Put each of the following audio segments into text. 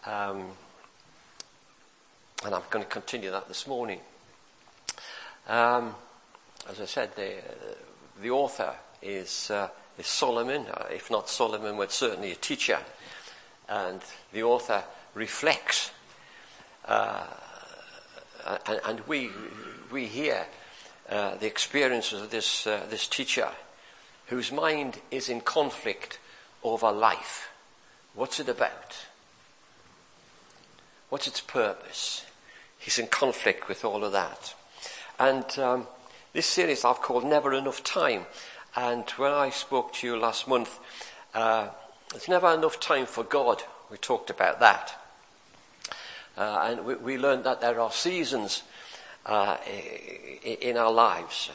And I'm going to continue that this morning. As I said, the author is Solomon. If not Solomon, but certainly a teacher. And the author reflects, and we hear the experiences of this teacher, whose mind is in conflict over life. What's it about? What's its purpose? He's in conflict with all of that. And this series I've called Never Enough Time. And when I spoke to you last month, there's never enough time for God. We talked about that. And we learned that there are seasons in our lives.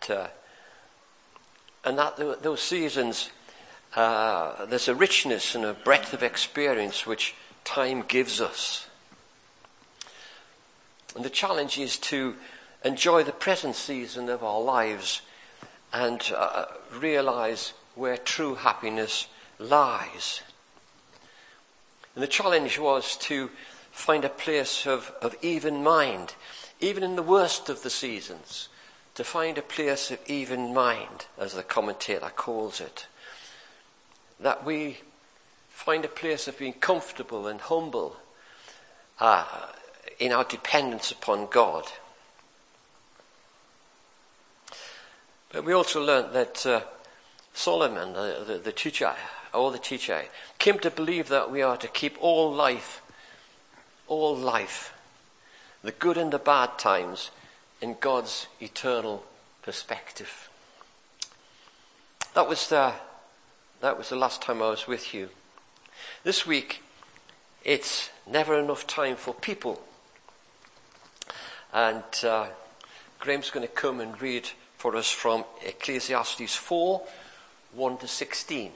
And that those seasons, there's a richness and a breadth of experience which time gives us. And the challenge is to enjoy the present season of our lives and realize where true happiness lies. And the challenge was to find a place of even mind, even in the worst of the seasons, to find a place of even mind, as the commentator calls it. That we find a place of being comfortable and humble in our dependence upon God. But we also learnt that Solomon, the teacher, came to believe that we are to keep all life, the good and the bad times, in God's eternal perspective. That was the last time I was with you. This week, it's never enough time for people. And Graham's going to come and read for us from Ecclesiastes 4, 1 to 16.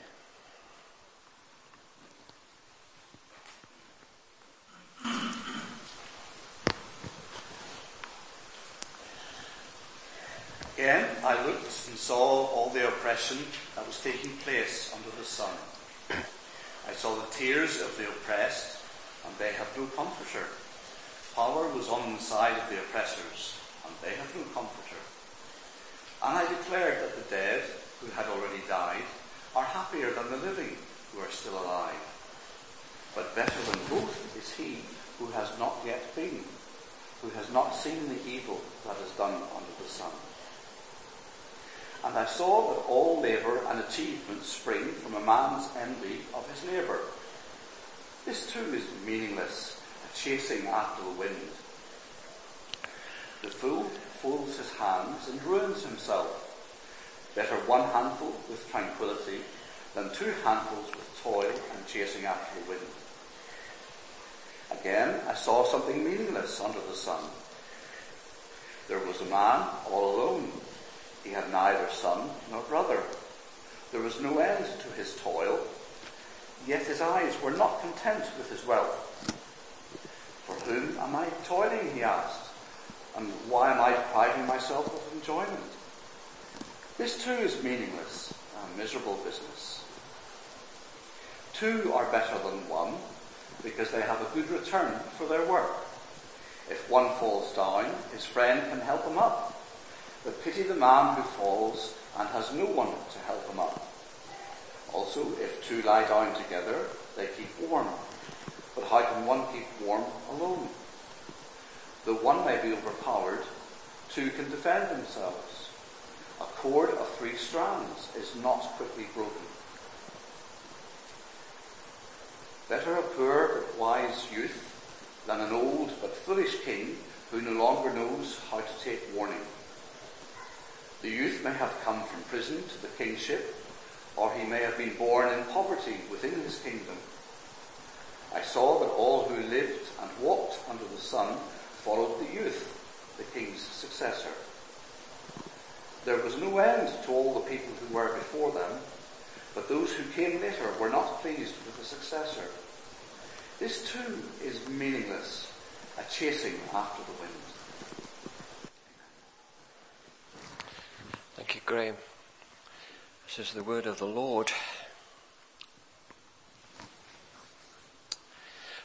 Again, I looked and saw all the oppression that was taking place under the sun. I saw the tears of the oppressed, and they have no comforter. Power was on the side of the oppressors, and they have no comforter. And I declared that the dead, who had already died, are happier than the living, who are still alive. But better than both is he who has not yet been, who has not seen the evil that is done under the sun. And I saw that all labour and achievement spring from a man's envy of his neighbour. This too is meaningless, a chasing after the wind. The fool folds his hands and ruins himself. Better one handful with tranquility than two handfuls with toil and chasing after the wind. Again, I saw something meaningless under the sun. There was a man all alone. He had neither son nor brother. There was no end to his toil, yet his eyes were not content with his wealth. For whom am I toiling, he asked, and why am I depriving myself of enjoyment? This too is meaningless, a miserable business. Two are better than one, because they have a good return for their work. If one falls down, his friend can help him up. But pity the man who falls and has no one to help him up. Also, if two lie down together, they keep warm. But how can one keep warm alone? Though one may be overpowered, two can defend themselves. A cord of 3 strands is not quickly broken. Better a poor but wise youth than an old but foolish king who no longer knows how to take warning. The youth may have come from prison to the kingship, or he may have been born in poverty within his kingdom. I saw that all who lived and walked under the sun followed the youth, the king's successor. There was no end to all the people who were before them, but those who came later were not pleased with the successor. This too is meaningless, a chasing after the wind. Thank you, Graham. This is the word of the Lord.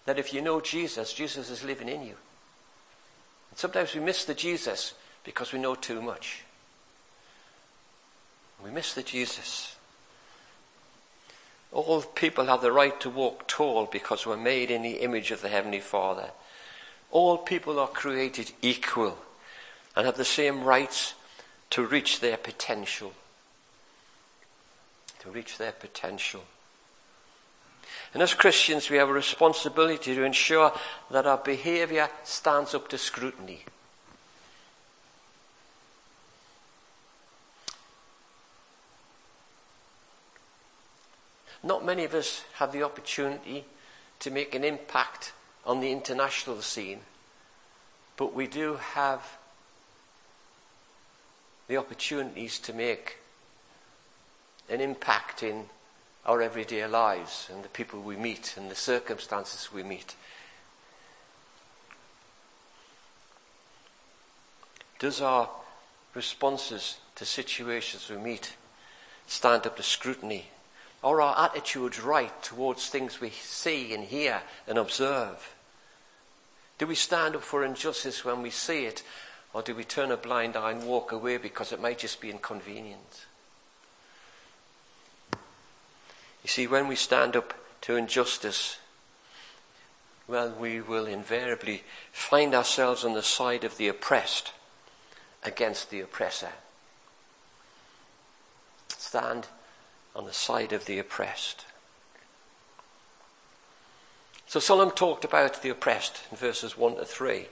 that if you know Jesus, Jesus is living in you. And sometimes we miss the Jesus because we know too much. We miss the Jesus. All people have the right to walk tall because we're made in the image of the Heavenly Father. All people are created equal and have the same rights to reach their potential. To reach their potential. And as Christians, we have a responsibility to ensure that our behavior stands up to scrutiny. Not many of us have the opportunity to make an impact on the international scene, but we do have the opportunities to make an impact in our everyday lives and the people we meet and the circumstances we meet. Does our responses to situations we meet stand up to scrutiny? Are our attitudes right towards things we see and hear and observe? Do we stand up for injustice when we see it, or do we turn a blind eye and walk away because it might just be inconvenient? You see, when we stand up to injustice, well, we will invariably find ourselves on the side of the oppressed against the oppressor. Stand on the side of the oppressed. So Solomon talked about the oppressed in verses 1 to 3.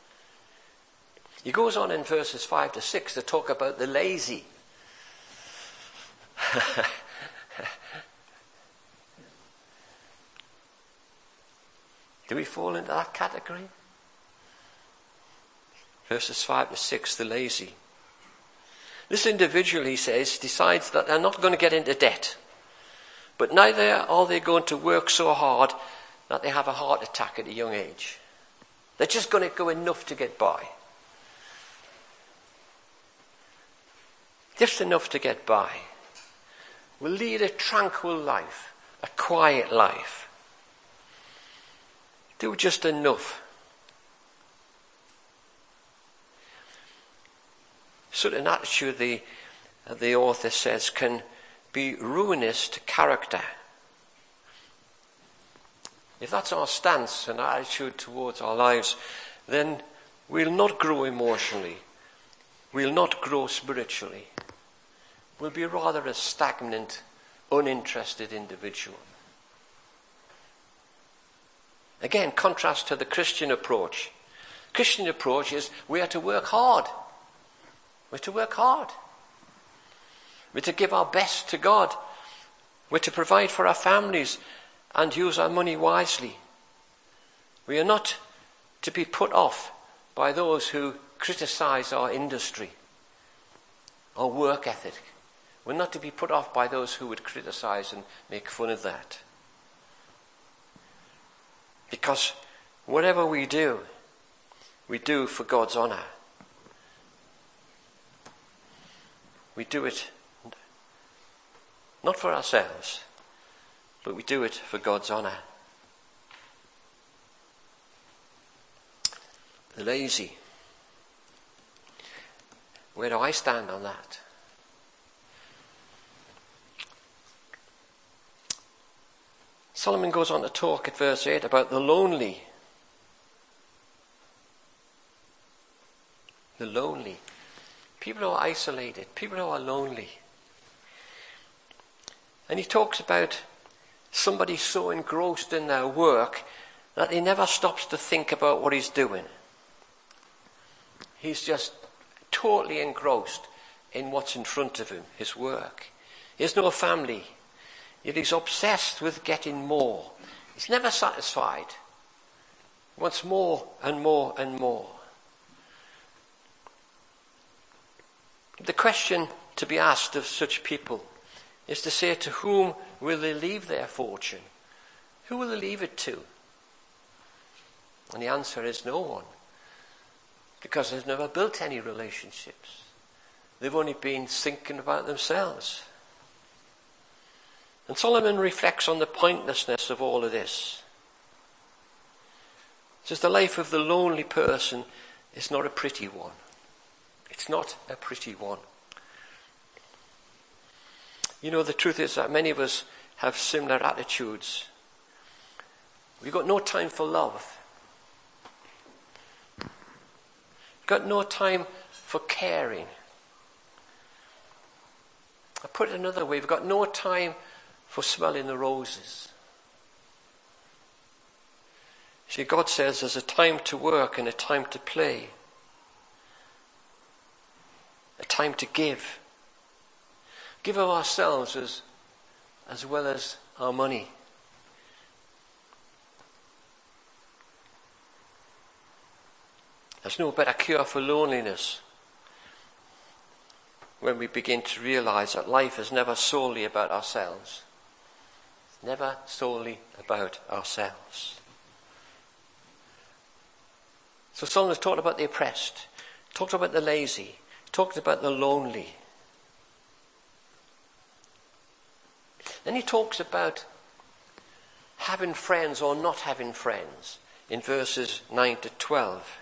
He goes on in verses 5 to 6 to talk about the lazy. Do we fall into that category? Verses 5 to 6, the lazy. This individual, he says, decides that they're not going to get into debt. But neither are they going to work so hard that they have a heart attack at a young age. They're just going to go enough to get by. Just enough to get by. We'll lead a tranquil life, a quiet life. Do just enough. Such an attitude, the author says, can be ruinous to character. If that's our stance and attitude towards our lives, then we'll not grow emotionally. We'll not grow spiritually. We'll be rather a stagnant, uninterested individual. Again, contrast to the Christian approach. Christian approach is we are to work hard. We're to work hard. We're to give our best to God. We're to provide for our families and use our money wisely. We are not to be put off by those who criticize our industry, our work ethic. We're not to be put off by those who would criticize and make fun of that. Because whatever we do for God's honor. We do it not for ourselves, but we do it for God's honor. The lazy. Where do I stand on that? Solomon goes on to talk at verse 8 about the lonely. The lonely. People who are isolated. People who are lonely. And he talks about somebody so engrossed in their work that he never stops to think about what he's doing. He's just totally engrossed in what's in front of him, his work. He has no family, yet he's obsessed with getting more. He's never satisfied. He wants more and more and more. The question to be asked of such people is to say, to whom will they leave their fortune? Who will they leave it to? And the answer is no one. Because they've never built any relationships. They've only been thinking about themselves. And Solomon reflects on the pointlessness of all of this. Says the life of the lonely person is not a pretty one. It's not a pretty one. You know, the truth is that many of us have similar attitudes. We've got no time for love. We've got no time for caring. I put it another way, we've got no time for smelling the roses. See, God says there's a time to work and a time to play. A time to give. Give of ourselves as well as our money. There's no better cure for loneliness when we begin to realize that life is never solely about ourselves. It's never solely about ourselves. So Solomon has talked about the oppressed, talked about the lazy, talked about the lonely. Then he talks about having friends or not having friends in verses 9 to 12.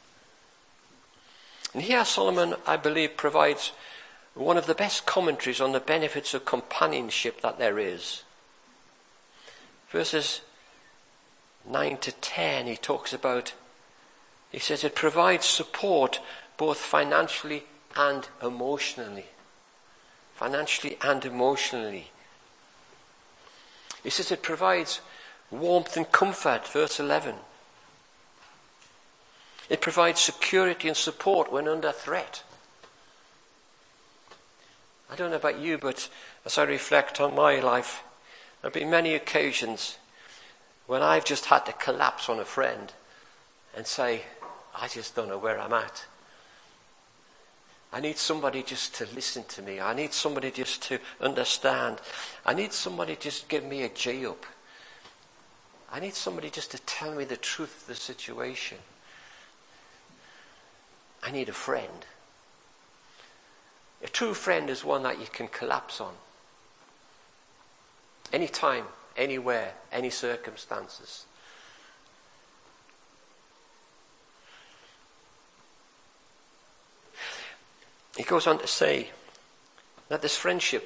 And here Solomon, I believe, provides one of the best commentaries on the benefits of companionship that there is. Verses 9 to 10, he says it provides support both financially and emotionally. Financially and emotionally. He says it provides warmth and comfort, verse 11. It provides security and support when under threat. I don't know about you, but as I reflect on my life, there have been many occasions when I've just had to collapse on a friend and say, I just don't know where I'm at. I need somebody just to listen to me. I need somebody just to understand. I need somebody just to give me a J-up. I need somebody just to tell me the truth of the situation. I need a friend. A true friend is one that you can collapse on. Anytime, anywhere, any circumstances. He goes on to say that this friendship,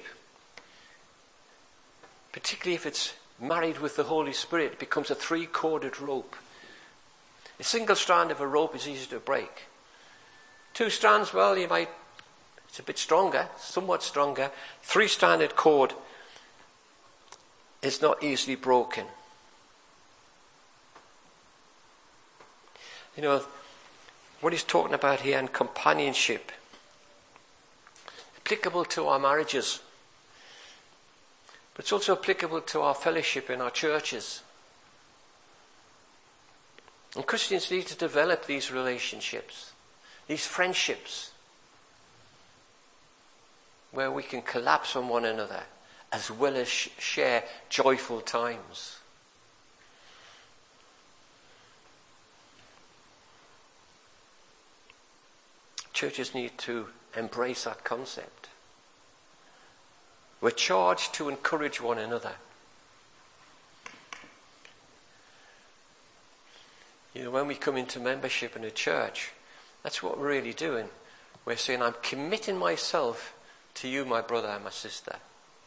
particularly if it's married with the Holy Spirit, becomes a three-corded rope. A single strand of a rope is easy to break. Two strands, well, it's a bit stronger, somewhat stronger. Three-stranded cord is not easily broken. You know, what he's talking about here in companionship, applicable to our marriages, but it's also applicable to our fellowship in our churches. And Christians need to develop these relationships, these friendships, where we can collapse on one another as well as share joyful times. Churches need to embrace that concept. We're charged to encourage one another. You know, when we come into membership in a church, that's what we're really doing. We're saying, I'm committing myself to you, my brother and my sister.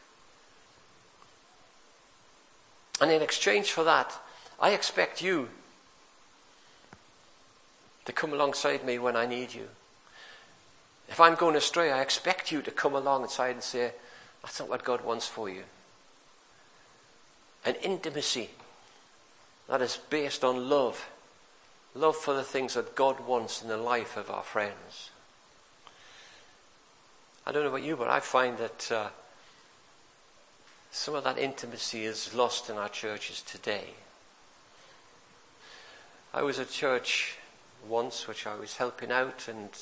And in exchange for that, I expect you to come alongside me when I need you. If I'm going astray, I expect you to come alongside and say, that's not what God wants for you. An intimacy that is based on love. Love for the things that God wants in the life of our friends. I don't know about you, but I find that some of that intimacy is lost in our churches today. I was at church once, which I was helping out, and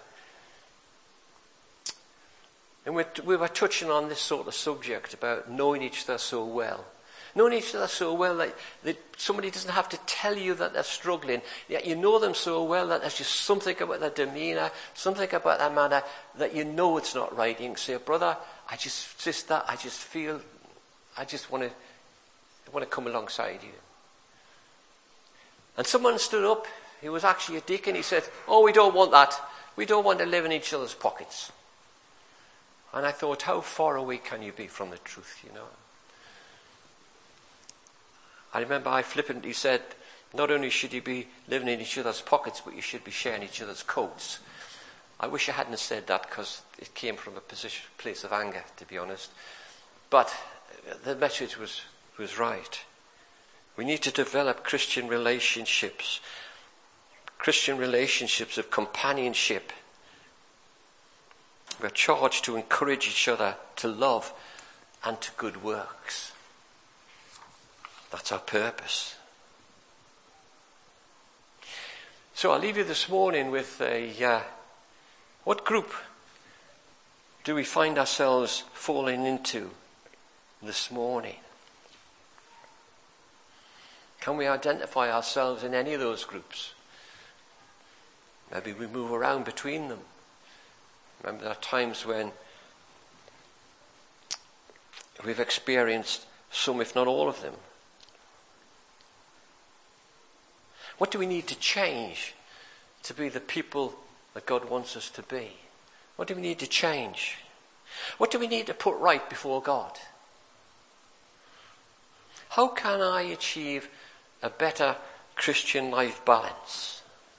we were touching on this sort of subject about knowing each other so well. Knowing each other so well that somebody doesn't have to tell you that they're struggling, yet you know them so well that there's just something about their demeanour, something about their manner that you know it's not right. You can say, brother, sister, I just want to come alongside you. And someone stood up, he was actually a deacon, he said, "Oh, we don't want that. We don't want to live in each other's pockets." And I thought, how far away can you be from the truth, you know? I remember I flippantly said, not only should you be living in each other's pockets, but you should be sharing each other's coats. I wish I hadn't said that, because it came from a place of anger, to be honest. But the message was right. We need to develop Christian relationships of companionship. We're charged to encourage each other to love and to good works. That's our purpose. So I'll leave you this morning with what group do we find ourselves falling into this morning? Can we identify ourselves in any of those groups? Maybe we move around between them. Remember, there are times when we've experienced some, if not all of them. What do we need to change to be the people that God wants us to be? What do we need to change? What do we need to put right before God? How can I achieve a better Christian life balance?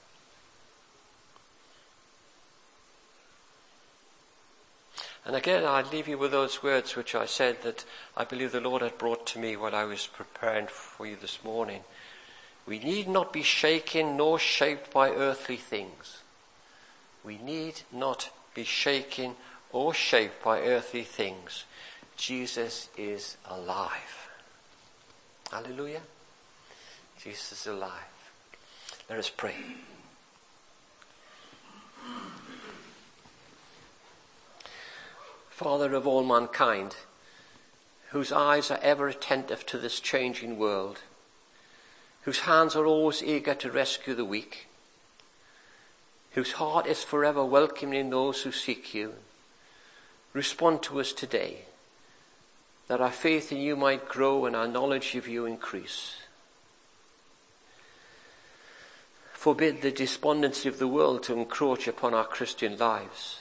And again, I leave you with those words which I said that I believe the Lord had brought to me while I was preparing for you this morning. We need not be shaken nor shaped by earthly things. We need not be shaken or shaped by earthly things. Jesus is alive. Hallelujah. Jesus is alive. Let us pray. Father of all mankind, whose eyes are ever attentive to this changing world, whose hands are always eager to rescue the weak, whose heart is forever welcoming those who seek you, respond to us today, that our faith in you might grow and our knowledge of you increase. Forbid the despondency of the world to encroach upon our Christian lives.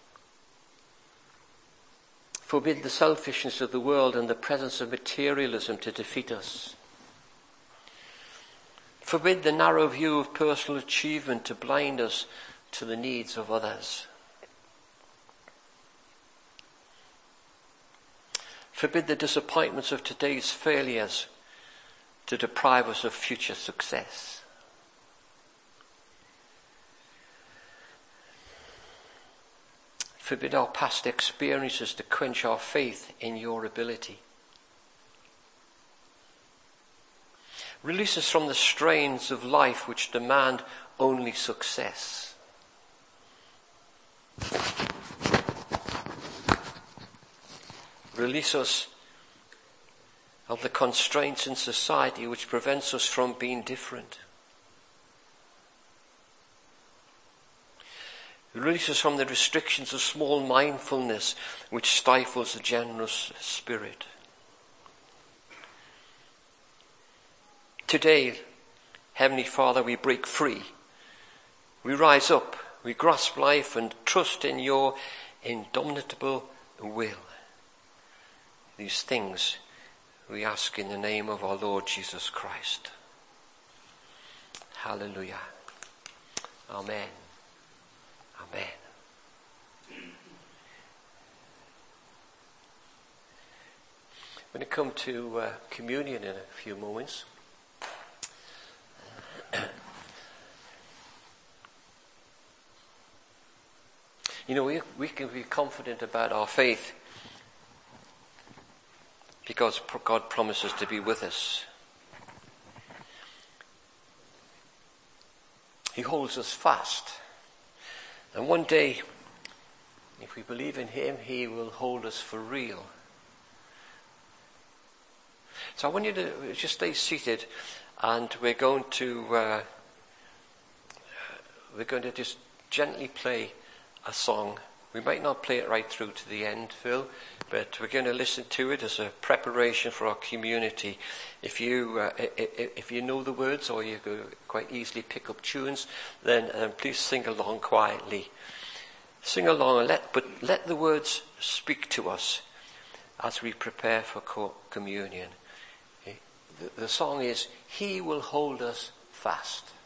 Forbid the selfishness of the world and the presence of materialism to defeat us. Forbid the narrow view of personal achievement to blind us to the needs of others. Forbid the disappointments of today's failures to deprive us of future success. Forbid our past experiences to quench our faith in your ability. Release us from the strains of life which demand only success. Release us of the constraints in society which prevents us from being different. Release us from the restrictions of small mindfulness which stifles a generous spirit. Today, Heavenly Father, we break free. We rise up, we grasp life and trust in your indomitable will. These things we ask in the name of our Lord Jesus Christ. Hallelujah. Amen. Amen. I'm going to come to communion in a few moments. You know, we can be confident about our faith because God promises to be with us. He holds us fast. And one day, if we believe in him, he will hold us for real. So I want you to just stay seated, and we're going to just gently play a song We might not play it right through to the end, Phil, but we're going to listen to it as a preparation for our community. If you know the words, or you could quite easily pick up tunes, then please sing along quietly. Sing along, but let the words speak to us as we prepare for communion. The song is, "He will hold us fast."